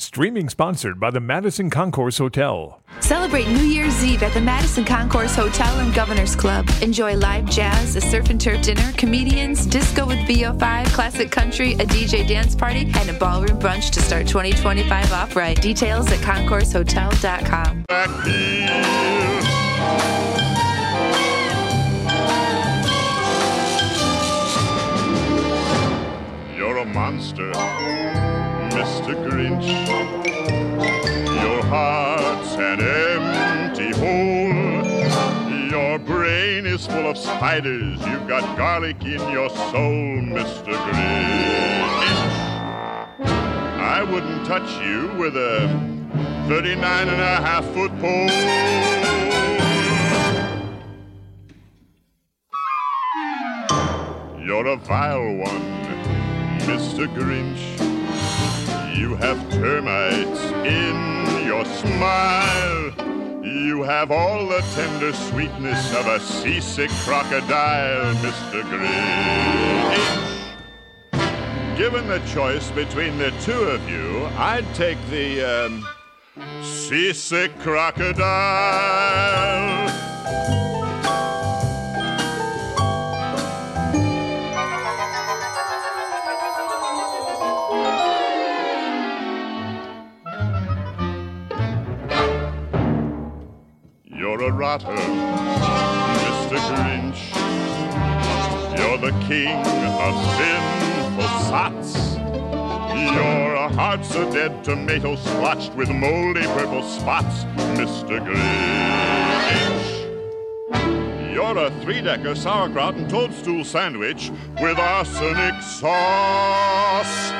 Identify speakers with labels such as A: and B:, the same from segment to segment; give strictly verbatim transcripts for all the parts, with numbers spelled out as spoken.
A: Streaming sponsored by the Madison Concourse Hotel.
B: Celebrate New Year's Eve at the Madison Concourse Hotel and Governor's Club. Enjoy live jazz, a surf and turf dinner, comedians, disco with V O five, classic country, a D J dance party, and a ballroom brunch to start twenty twenty-five off right. Details at concourse hotel dot com.
C: You're a monster, Mister Grinch. Your heart's an empty hole. Your brain is full of spiders. You've got garlic in your soul, Mister Grinch. I wouldn't touch you with a thirty-nine and a half foot pole. You're a vile one, Mister Grinch. You have termites in your smile. You have all the tender sweetness of a seasick crocodile, Mister Grinch. Given the choice between the two of you, I'd take the um, seasick crocodile. You're a rotter, Mister Grinch. You're the king of sinful sots. You're a heart's a dead tomato splotched with moldy purple spots, Mister Grinch. You're a three-decker sauerkraut and toadstool sandwich with arsenic sauce.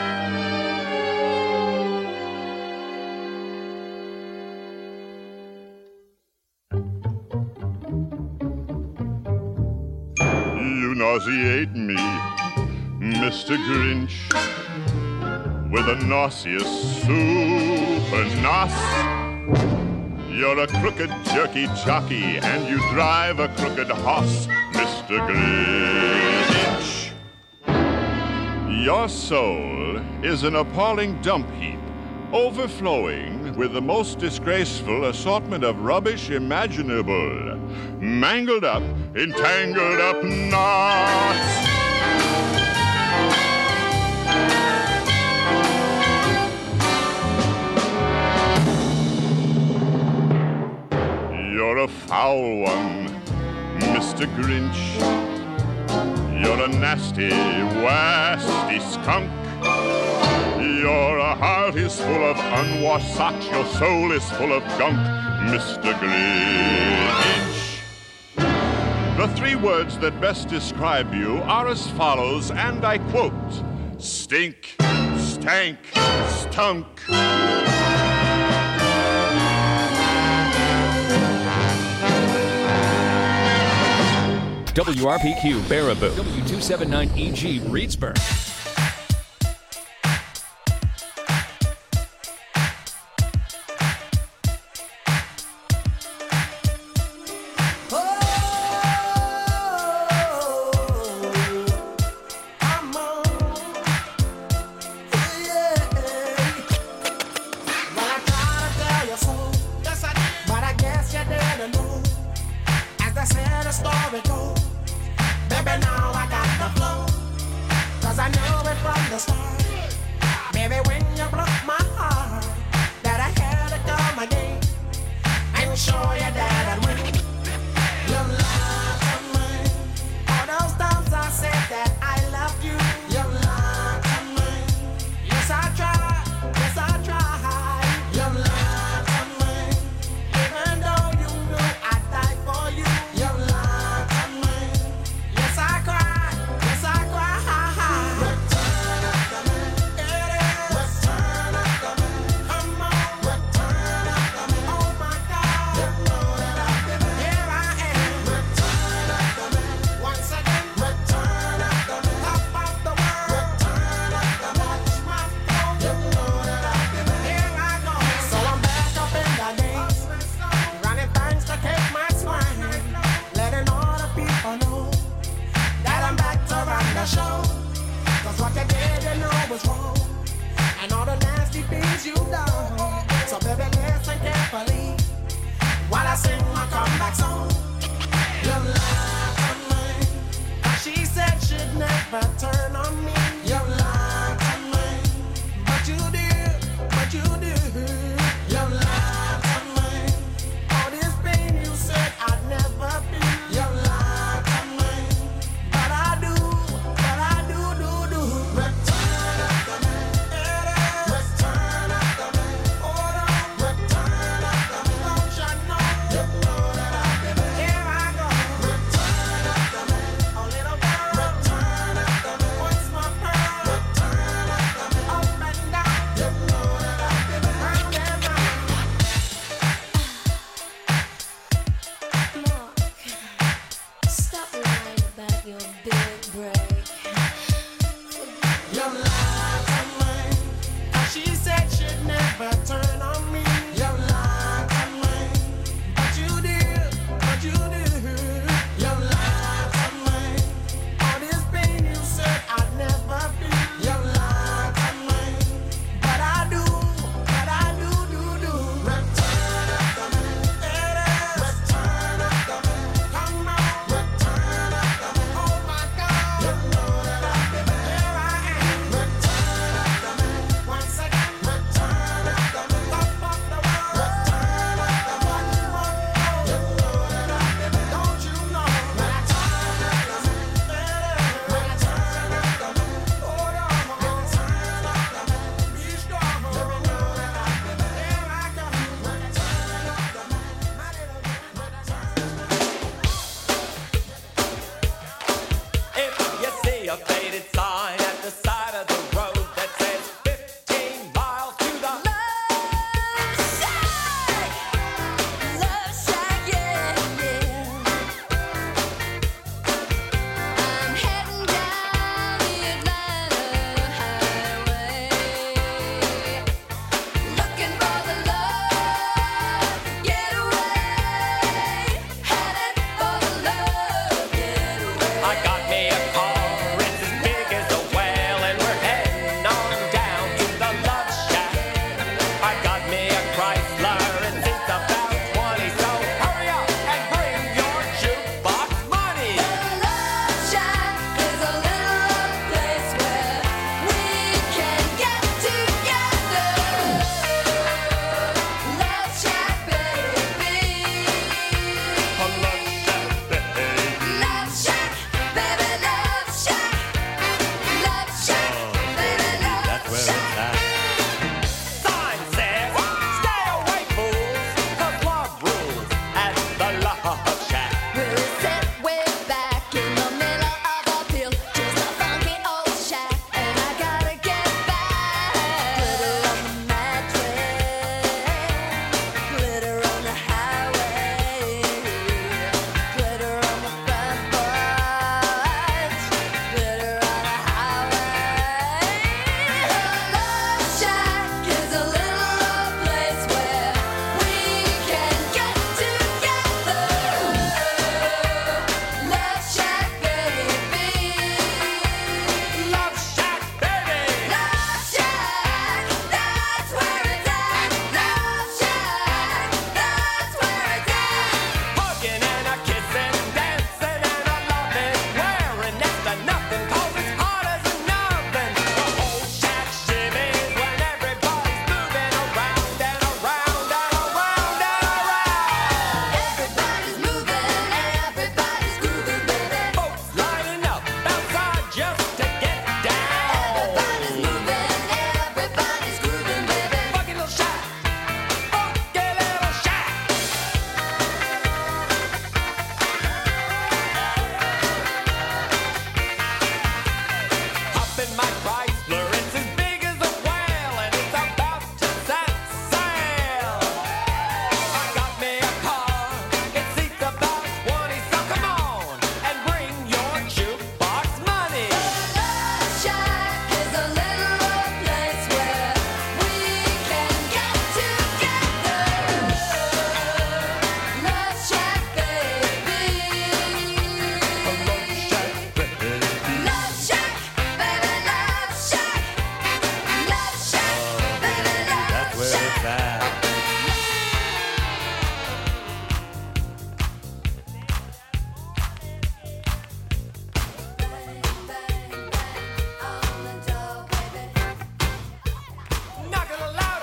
C: You nauseate me, Mister Grinch, with a nauseous super nos. You're a crooked jerky jockey and you drive a crooked hoss, Mister Grinch. Your soul is an appalling dump heap, overflowing with the most disgraceful assortment of rubbish imaginable. Mangled up, entangled up knots. You're a foul one, Mister Grinch. You're a nasty, wasty skunk. Your heart is full of unwashed socks. Your soul is full of gunk, Mister Grinch. The three words that best describe you are as follows, and I quote: stink, stank, stunk.
D: W R P Q Baraboo, W two seventy-nine E G Reedsburg.
E: I know never turn on me. You lied to me, but you did, but you did. You lied to me. All this pain you said I'd never feel. You lied to me, but I do, but I do, do, do. Return after me, return after me. Hold on, return after me. Don't you know? You know that I've been here. I go. Return after me, a little girl. Return after me.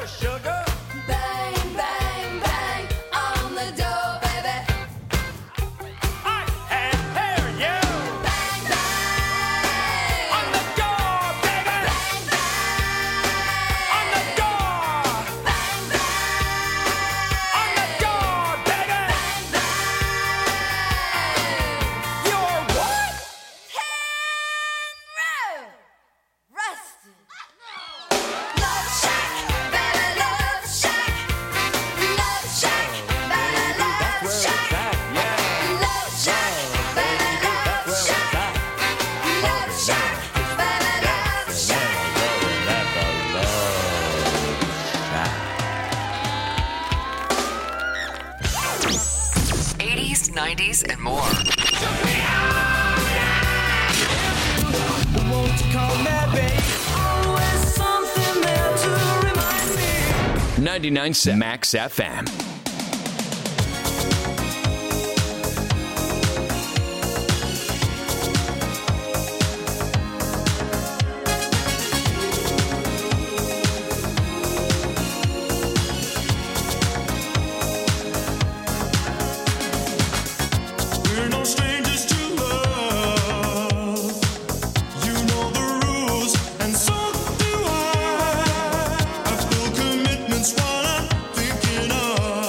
E: sugar.
F: Bang, bang, bang on the door, baby.
E: I can't hear you.
F: Bang, bang
E: On the door, baby.
F: bang, bang
E: On the door.
F: bang, bang
E: On the door, baby. You're what?
F: Rusted. Love Shack, baby, Love Shack. Love Shack, baby, Love Shack. Love Shack, baby, Love Shack. Love Shack, baby, Love Shack.
G: eighties, nineties, and more.
E: Won't you call me, babe? Always something there to remind me.
D: ninety-nine point seven Max F M.
H: We're no strangers to love. You know the rules, and so do I. I feel commitment's what I'm thinking of.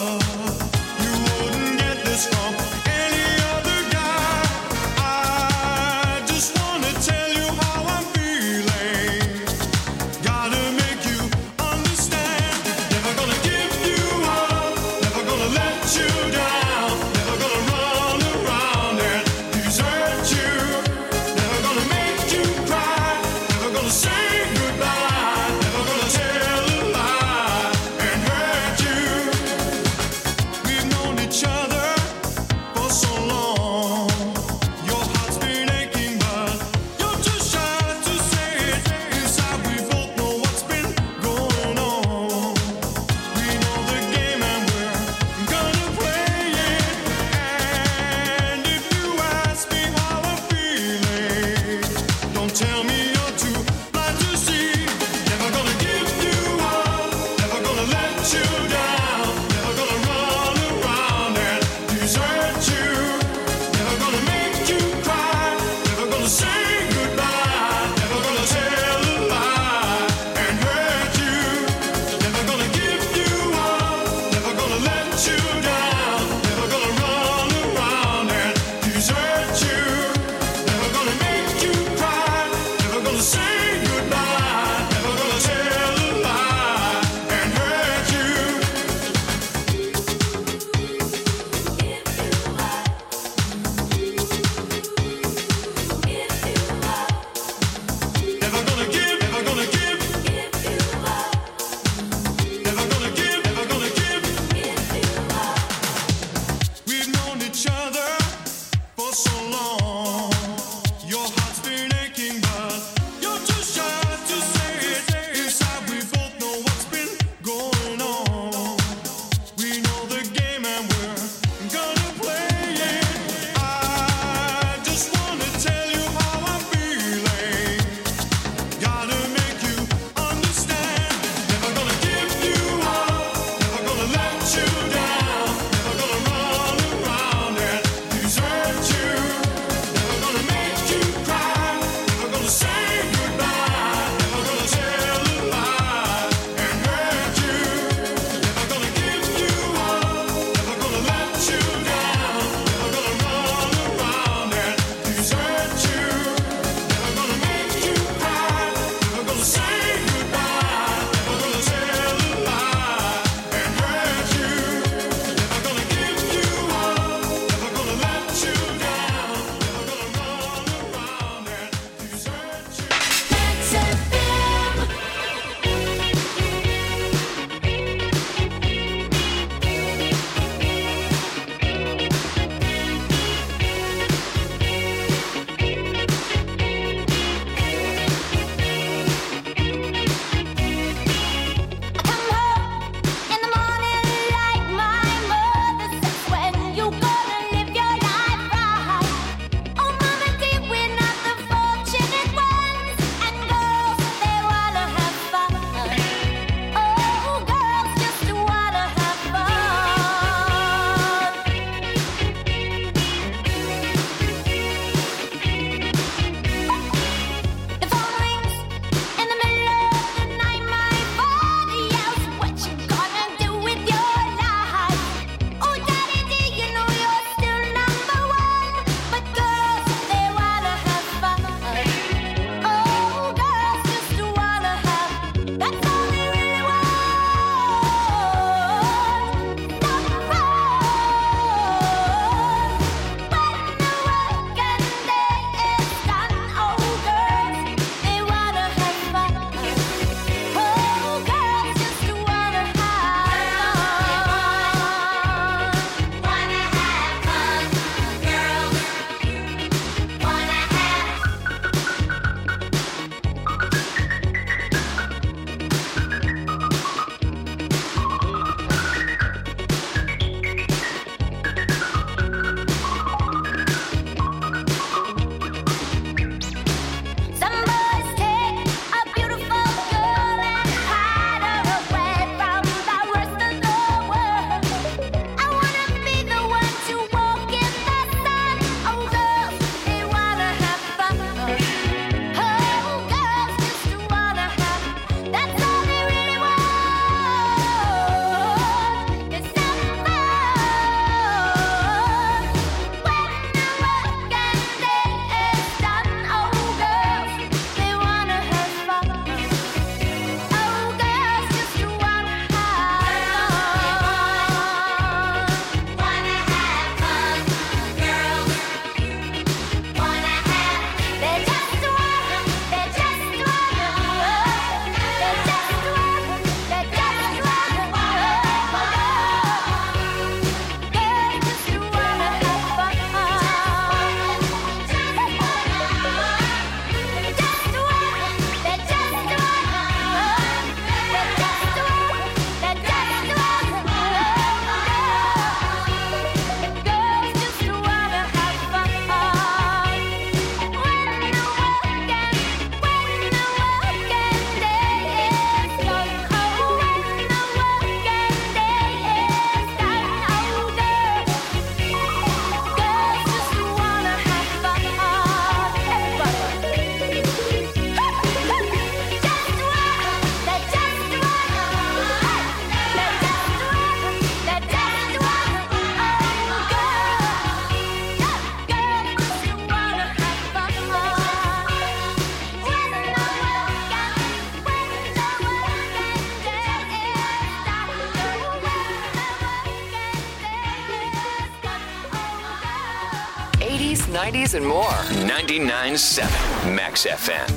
G: nineties, and more.
D: ninety-nine point seven Max F M.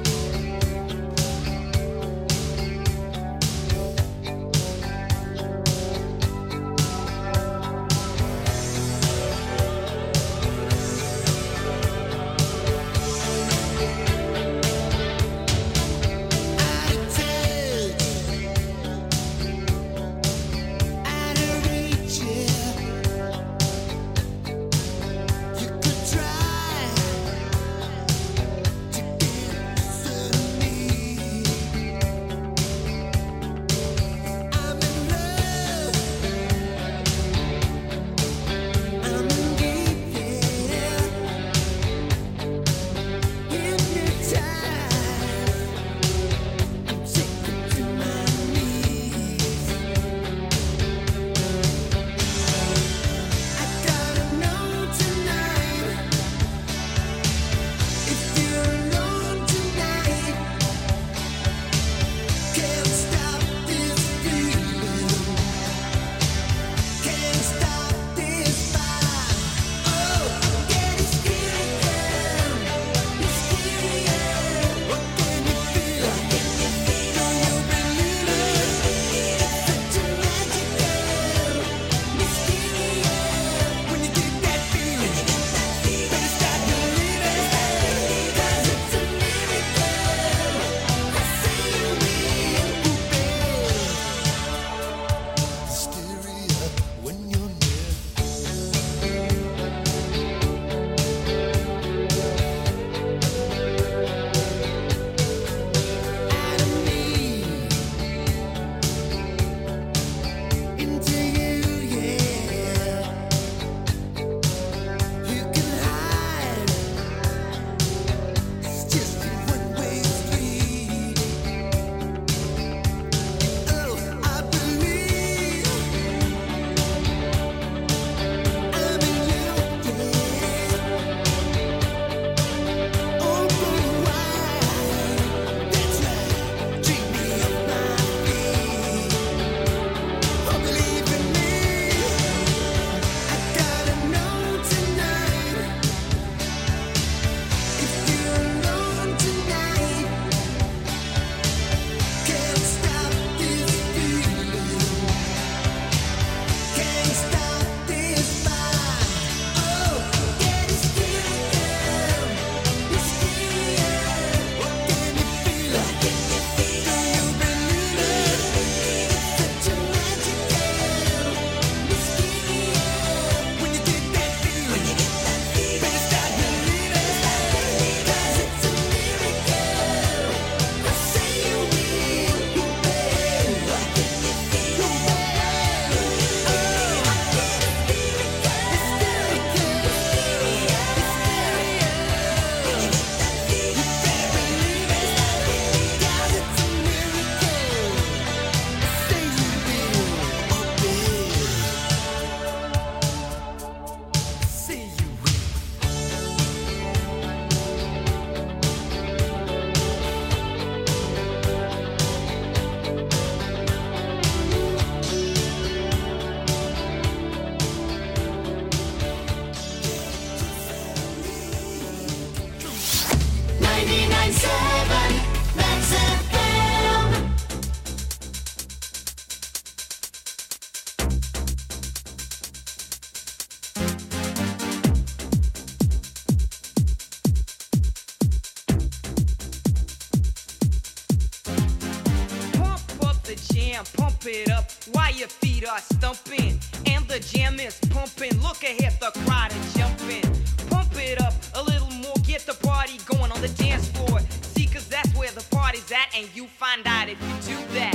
I: Pump it up while your feet are stumping and the jam is pumping. Look ahead, the crowd is jumping. Pump it up a little more, get the party going on the dance floor. See, cause that's where the party's at, and you find out if you do that.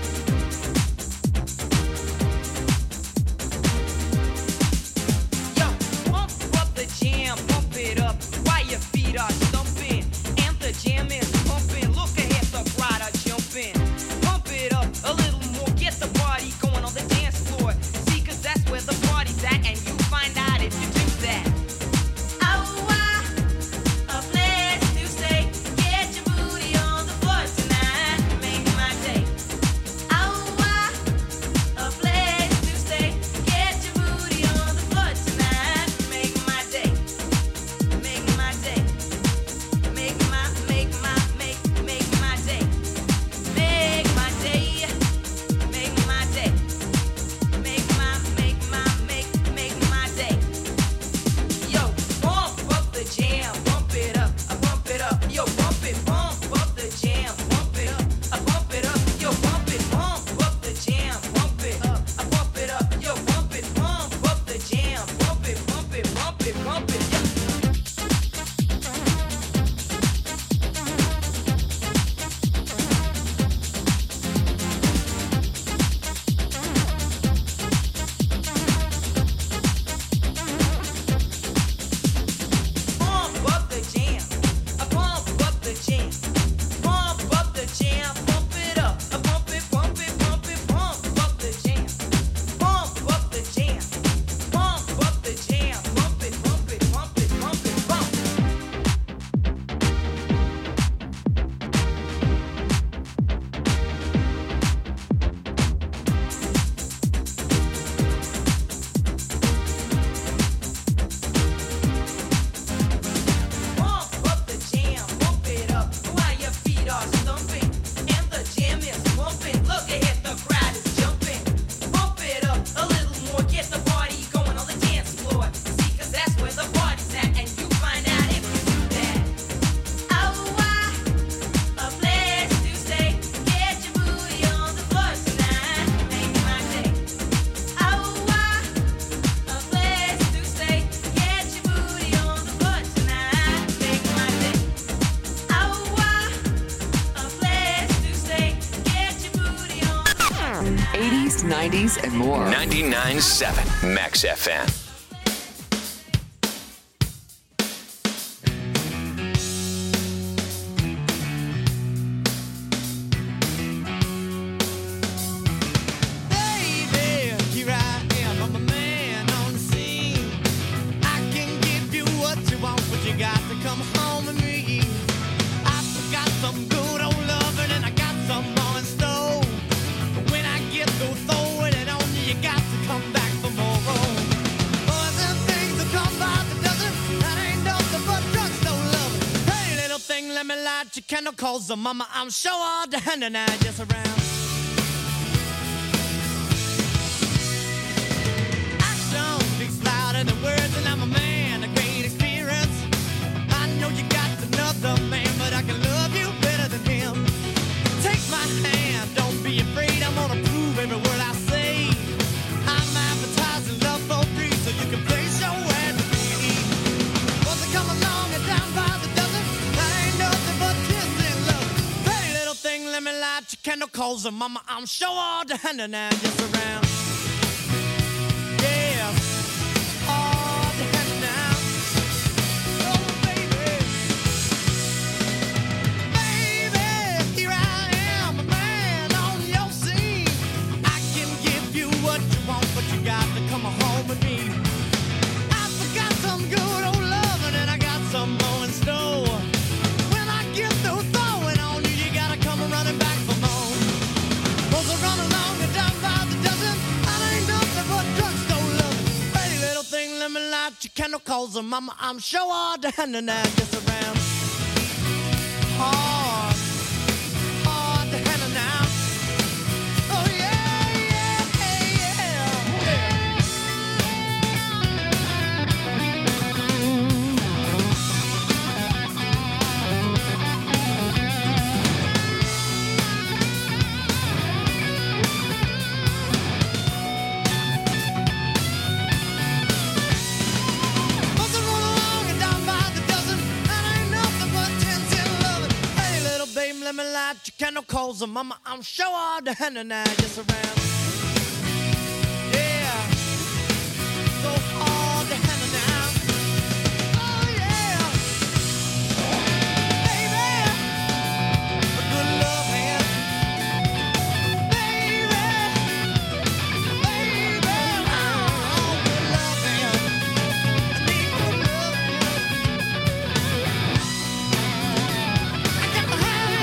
I: Yo,
G: nineties, and more.
D: ninety-nine point seven Max F M.
E: Chemicals, so mama, I'm sure all the hand and I just around. Action speaks louder than words, and I'm a man of great experience. I know you got another man, but I can love you better than him. Take my hand, don't be afraid, I'm gonna prove every word I say. I'm advertising love for free, so you can place your ad to me. Once I come along and down by the dozen, I ain't nothing but let me light your candle calls, and mama, I'm sure all the hand and I just around. Yeah, all the hand now. Oh, baby, baby, here I am, a man on your scene. I can give you what you want, but you got to come home with me. I forgot some good old loving, and I got some more in store. When I get through throwing on you, you gotta come running back for more. Cause I run along and down by the dozen. I ain't nothing but drugstore loving. Hey, little thing, let me light your candle calls, and mama, I'm sure all the hand and I just around. Hard, hard to handle now. Oh yeah, yeah, yeah, yeah. Let me light your candle calls, and mama, I'm sure all the hand and I just around. Yeah, so hard to handle now. Oh yeah, baby, a good love hand, baby, baby, oh, good love hand. I need good love hand. I got the hand.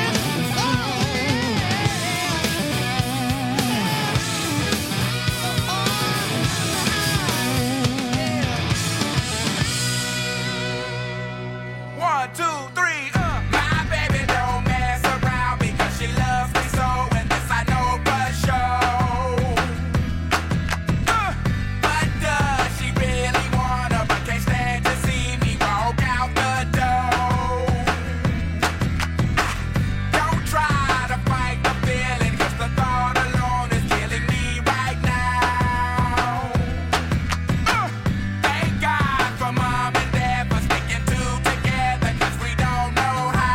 J: One, two, three, uh. My baby don't mess around because she loves me so, and this I know for sure. Uh. But does she really wanna, but can't stand to see me walk out the door? Don't try to fight the feeling, cause the thought alone is killing me right now. Uh. Thank God for mom and dad for sticking two together, cause we don't know how.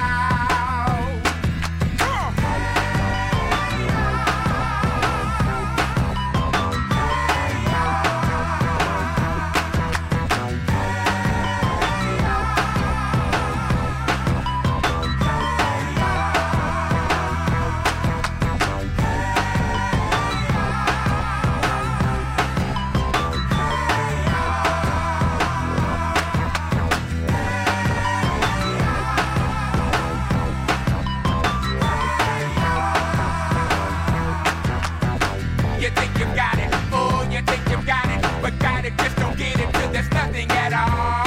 J: You think you got it, oh, you think you got it, but got it, just don't get it till there's nothing at all.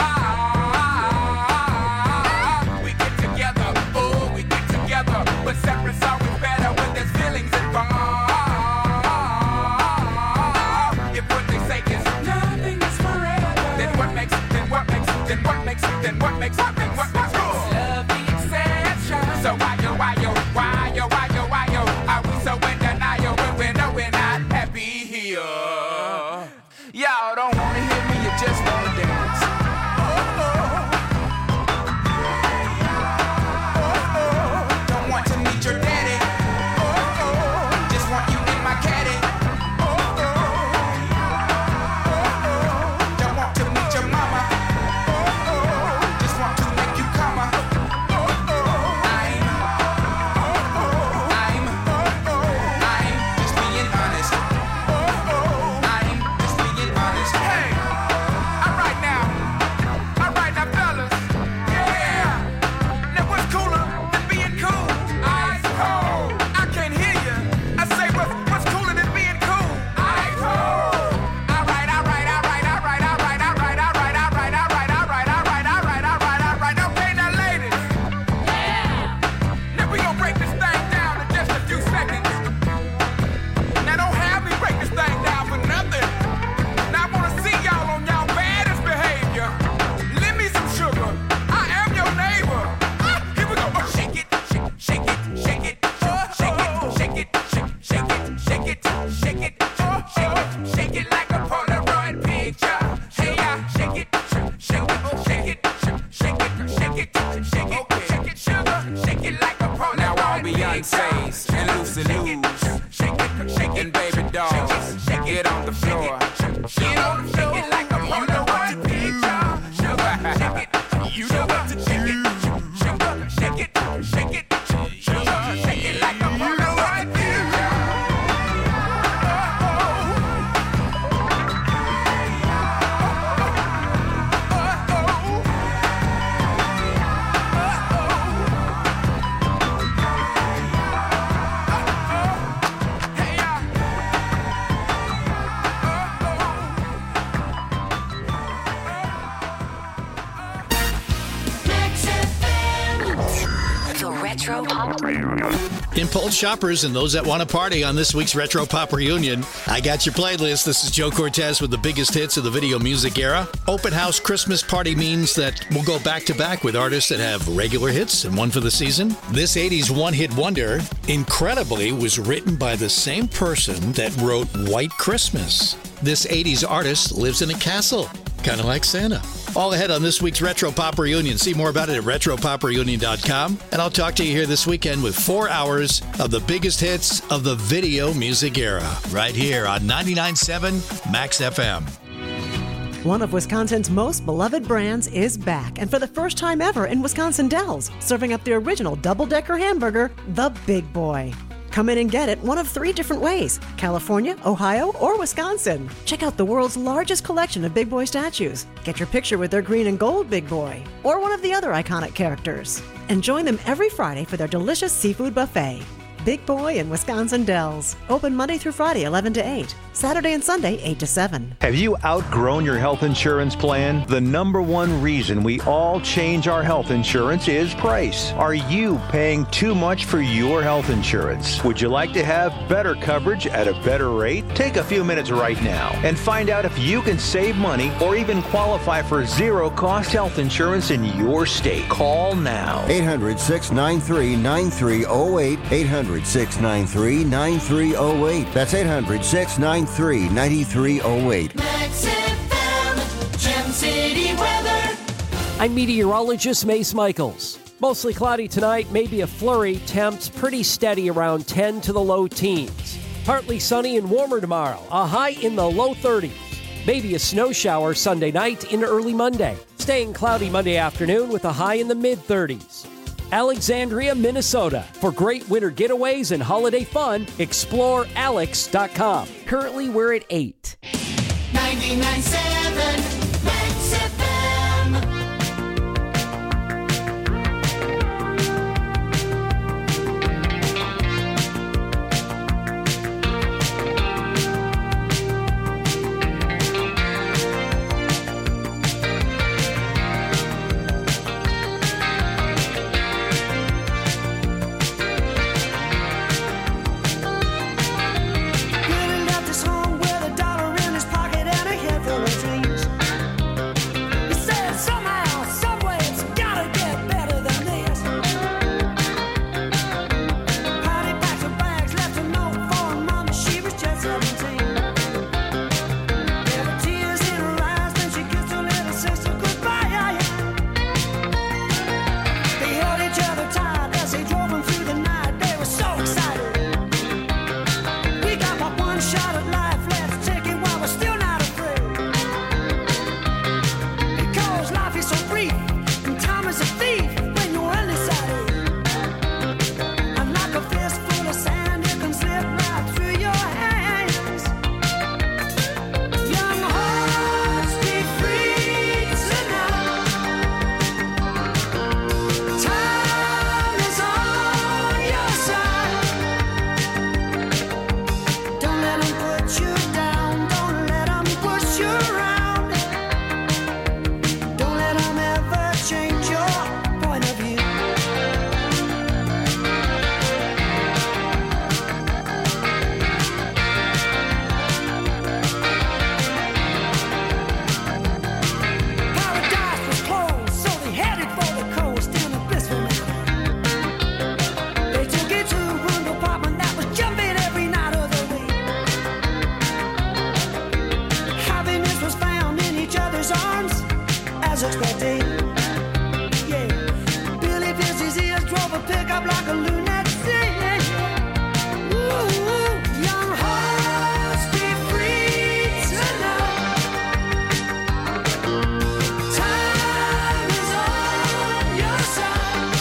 J: We get together, oh, we get together, but separate's always better when there's feelings involved. If what they say is nothing is forever, then what makes, then what makes, then what makes, then what makes, then what makes love the exception? So why yo, why yo, why yo, why yo, why yo, are we so in denial when we know we're not happy here? Y'all don't wanna hear me, you just wanna dance. Oh, oh. Oh, oh. Don't want to meet your daddy. Oh, oh. Just want you in my caddy.
B: Retro Pop Reunion.
G: Impulse shoppers and those that want to party on this week's Retro Pop Reunion, I got your playlist. This is Joe Cortez with the biggest hits of the video music era. Open House Christmas Party means that we'll go back to back with artists that have regular hits and one for the season. This eighties one-hit wonder, incredibly, was written by the same person that wrote White Christmas. This eighties artist lives in a castle, kind of like Santa. All ahead on this week's Retro Pop Reunion. See more about it at retro pop reunion dot com. And I'll talk to you here this weekend with four hours of the biggest hits of the video music era. Right here on ninety-nine point seven Max F M.
K: One of Wisconsin's most beloved brands is back, and for the first time ever in Wisconsin Dells, serving up the original double-decker hamburger, the Big Boy. Come in and get it one of three different ways: California, Ohio, or Wisconsin. Check out the world's largest collection of Big Boy statues. Get your picture with their green and gold Big Boy, or one of the other iconic characters. And join them every Friday for their delicious seafood buffet. Big Boy in Wisconsin Dells. Open Monday through Friday, eleven to eight. Saturday and Sunday, eight to seven.
L: Have you outgrown your health insurance plan? The number one reason we all change our health insurance is price. Are you paying too much for your health insurance? Would you like to have better coverage at a better rate? Take a few minutes right now and find out if you can save money or even qualify for zero-cost health insurance in your state. Call now.
M: eight hundred, six nine three, nine three zero eight. eight hundred, six nine three, nine three zero eight. That's eight hundred, six nine three, nine three zero eight.
E: Max F M, Gem City weather.
N: I'm meteorologist Mace Michaels. Mostly cloudy tonight, maybe a flurry. Temps pretty steady around ten to the low teens. Partly sunny and warmer tomorrow, a high in the low thirties. Maybe a snow shower Sunday night into early Monday. Staying cloudy Monday afternoon with a high in the mid thirties. Alexandria, Minnesota. For great winter getaways and holiday fun, explore alex dot com. Currently, we're at eight.
E: ninety-nine point seven Max F M. Really left his home with a dollar in his pocket and a head full of dreams. He said somehow, someway, it's gotta get better than this. Patty packed her bags, left a note for her mama, she was just seventeen. There were tears in her eyes when she kissed her little sister goodbye. They held each other tight as they drove them through the night. They were so excited. We got but one shot at life, let's take it while we're still not afraid. Because life is so brief, and time is a thief when you're undecided. And like a fist full of sand, it can slip right through your hands. Young hearts, be free tonight. Time is on your side. Don't let them put you down. Don't let them push you around. Don't let them ever change your point of view. Paradise was closed, so they headed for the coast in a blissful manner. They took it to a room apartment that was jumping every night of the week. Happiness was found in each other's arms, as expected. Yeah, Billy pierced his ears, drove a pickup like a lunatic. Ooh, young hearts, be free tonight. Time is on your side.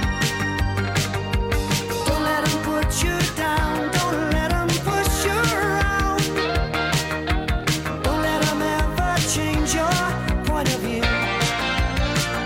E: Don't let them put you down. Don't let them push you around. Don't let them ever change your point of view.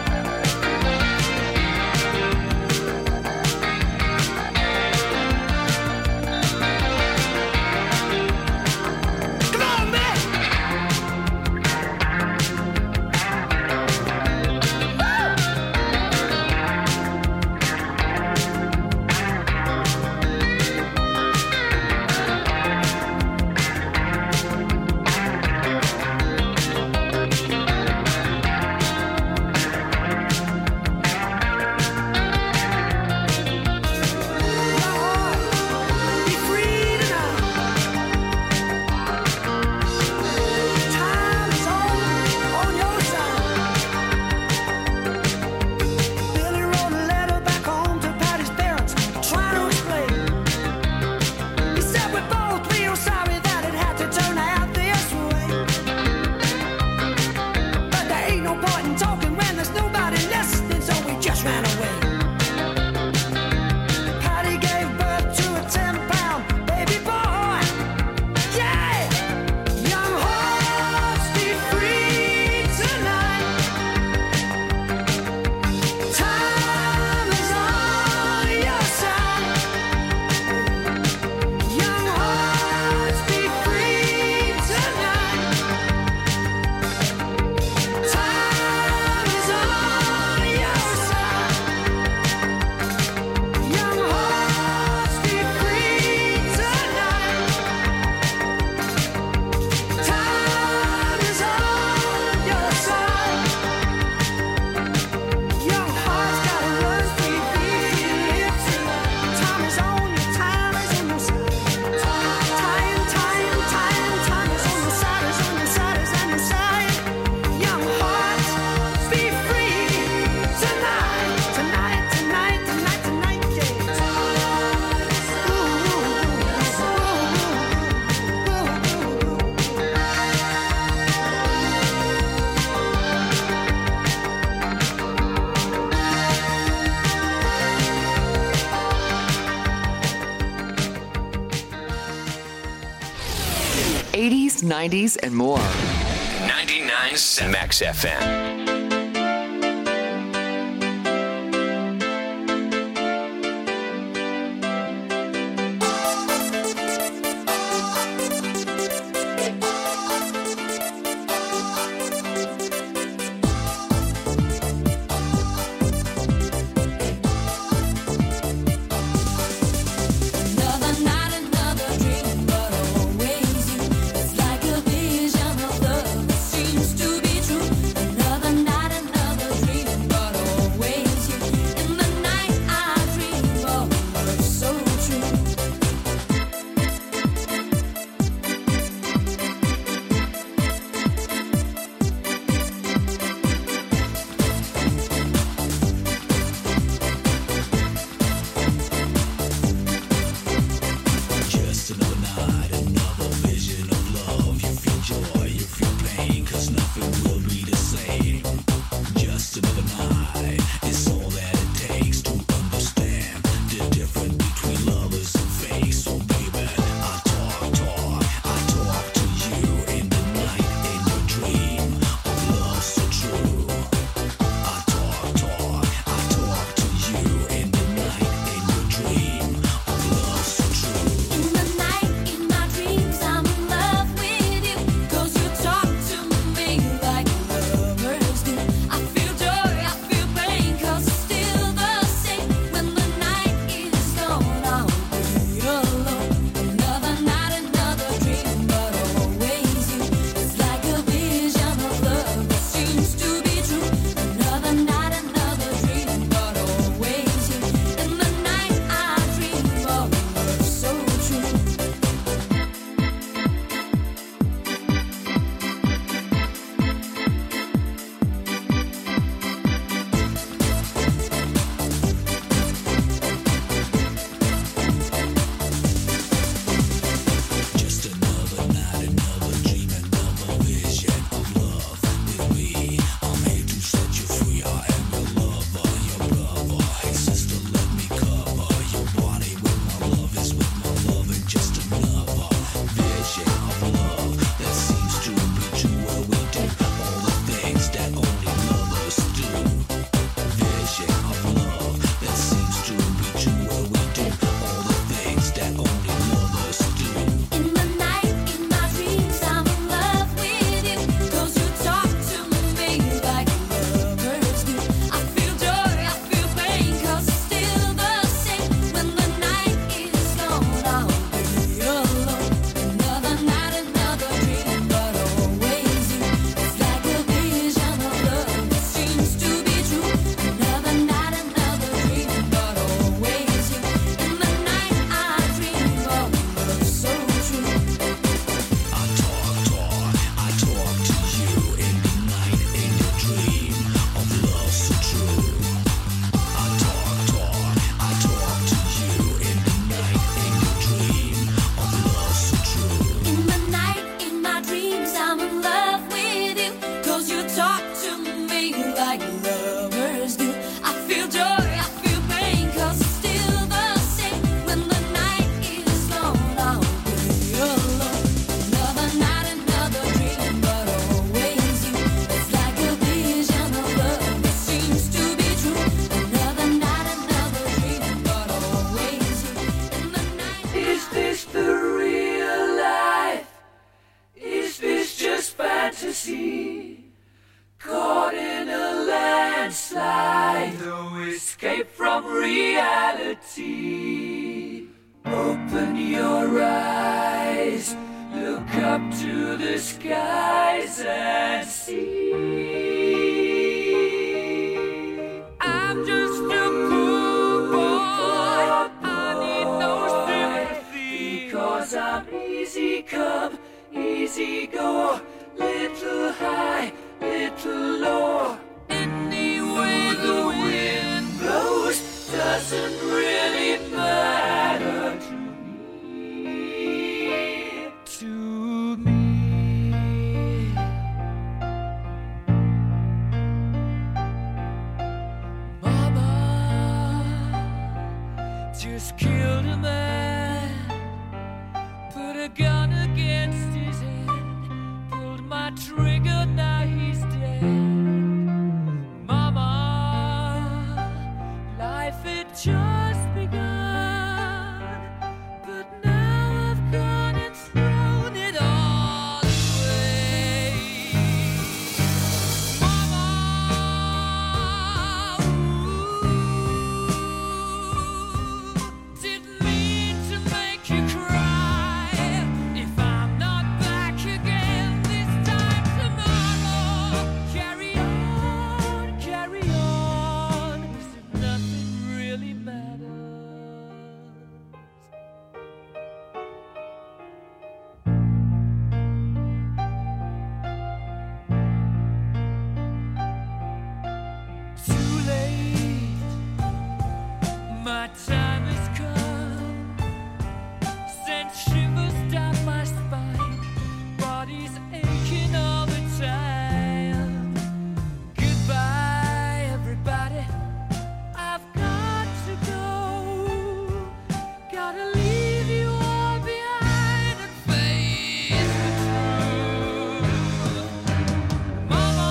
O: eighties, nineties, and more.
D: ninety-nine point seven Max F M.
E: reality. Open your eyes, look up to the skies and see. I'm just a poor boy, I need no sympathy, because I'm easy come, easy go, little high, little low. Any way the wind blows doesn't really matter to me, to me. Mama just killed a man, put a gun against his head.
O: My time has come. Sent shivers down my spine. Body's aching all the time. Goodbye, everybody. I've got to go. Gotta leave you all behind and face the truth. Mama,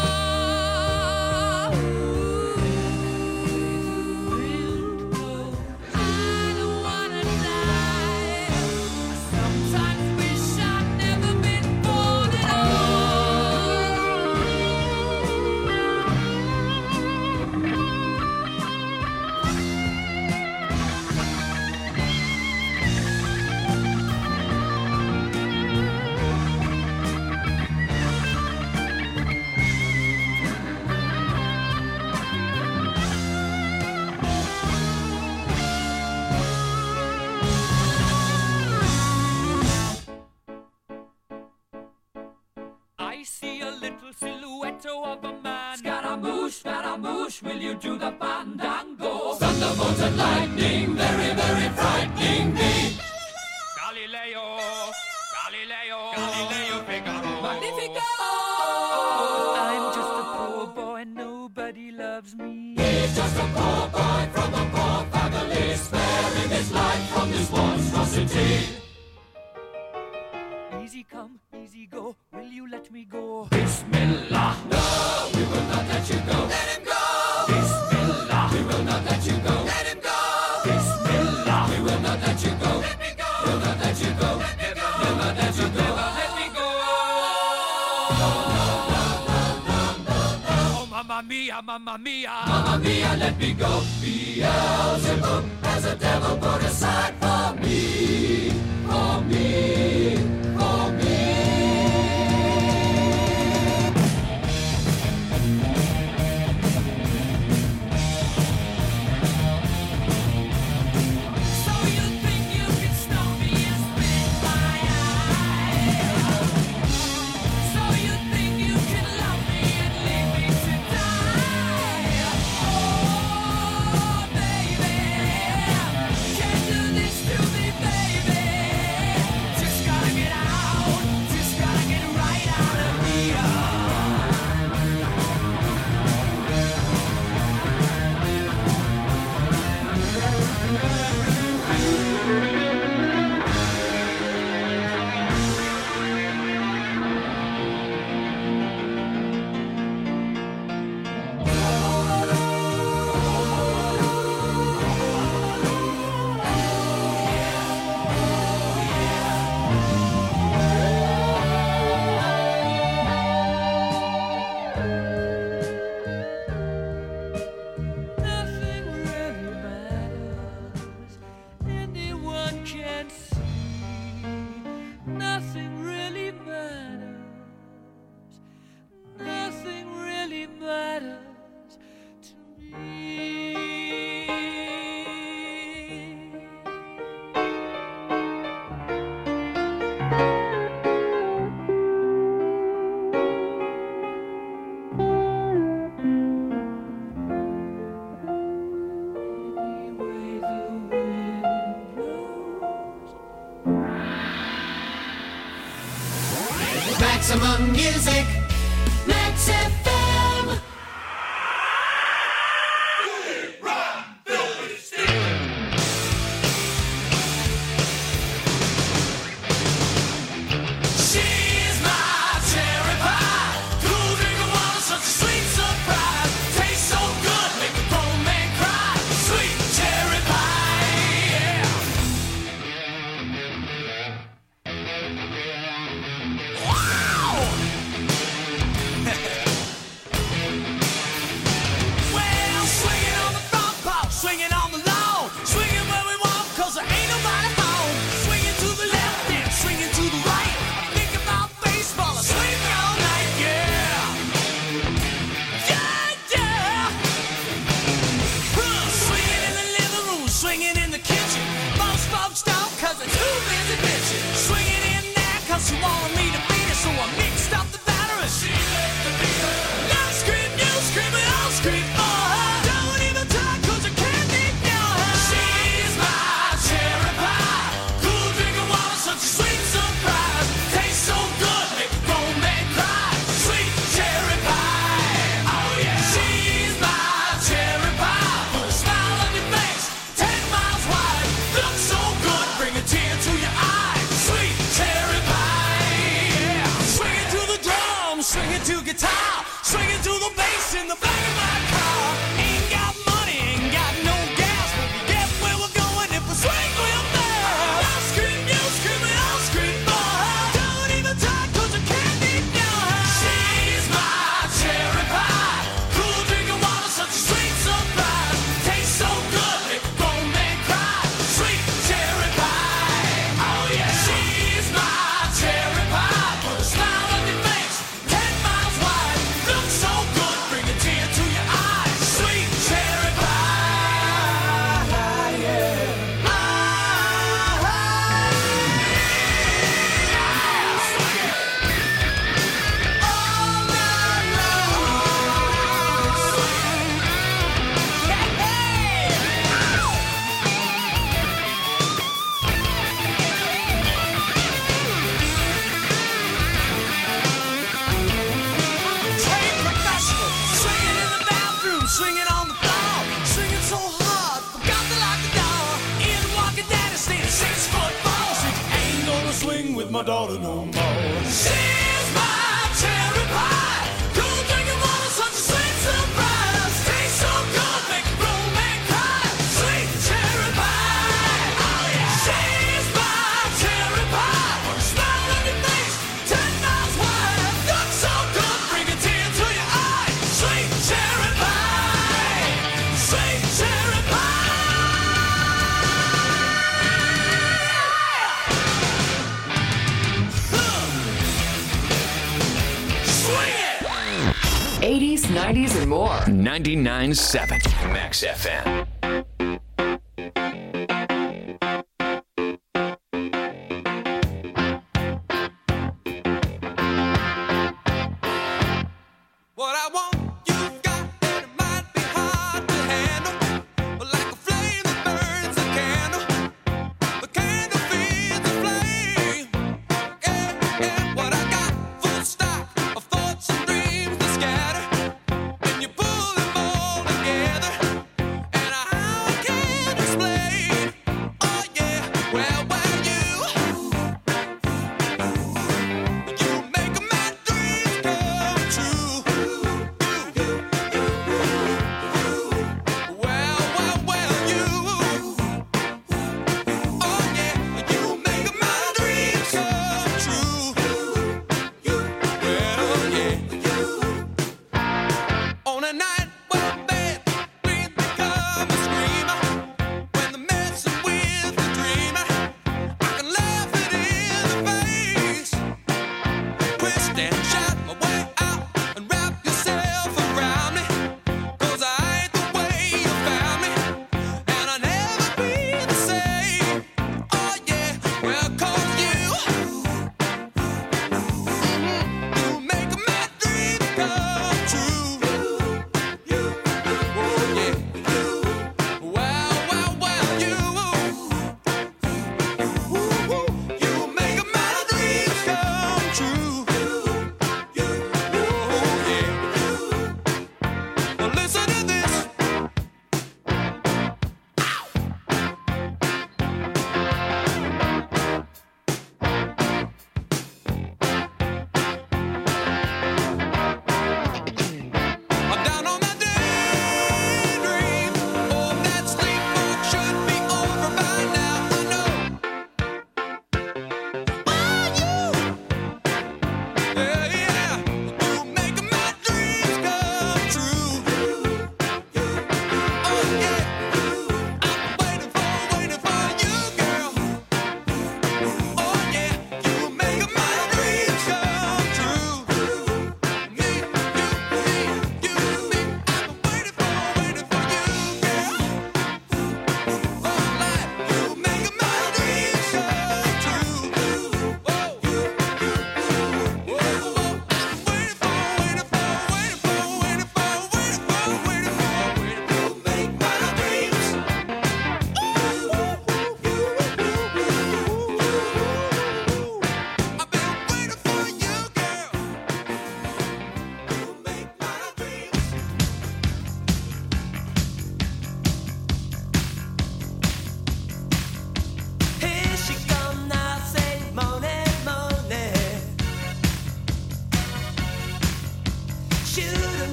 O: I don't wanna die. Sometimes wish I'd never been born at I see a little silhouette of a man. Scaramouche, Scaramouche, will you do the fandango? Thunderbolt and lightning, very, very frightening me. Galileo, Galileo, Galileo Figaro. Magnifico! I'm just a poor boy, nobody loves me. He's just a poor boy from a poor family, sparing his life from this monstrosity. Easy come, easy go, will you let me go? Bismillah, no, we will not let you go. Let him go! Bismillah, we will not let you go. Let him go! Bismillah, we will not let you go. Let me go! We'll not let you go. Let me go! Never let you go. Never let me go. No, no, no, no, no, no, no. Oh, mamma mia, mamma mia. Mamma mia, let me go. Beelzebub has a devil put aside for me. For me. For me. So you think you can stop me and spit my eye? So you think you can love me and leave me to die? Oh, baby, can't do this to me, baby. Just gotta get out, just gotta get right out of here. Nothing really matters. Anyone can see. Nothing really matters. Nothing really matters to me. Anyway, the wind blows.
E: Maximum music, Max F M.
O: She's my cherry pie. Cool drink of water, such a sweet surprise. Tastes so good, make a grown man cry. Sweet cherry pie, yeah. Wow!
E: I'm swinging on the floor, swinging so hard, forgot to lock the door. In walking daddy, staying six foot four. She ain't gonna swing with my daughter no more. She's my cherry pie, cool drinking water, such a sweet surprise. Tastes so good, make a grown man cry. Sweet cherry pie, oh yeah. She's my cherry pie, smile on your face, ten miles wide. Look so good, bring a tear to your eye. Sweet cherry pie, sweet cherry
D: eighties, nineties, and more. ninety-nine point seven Max F M.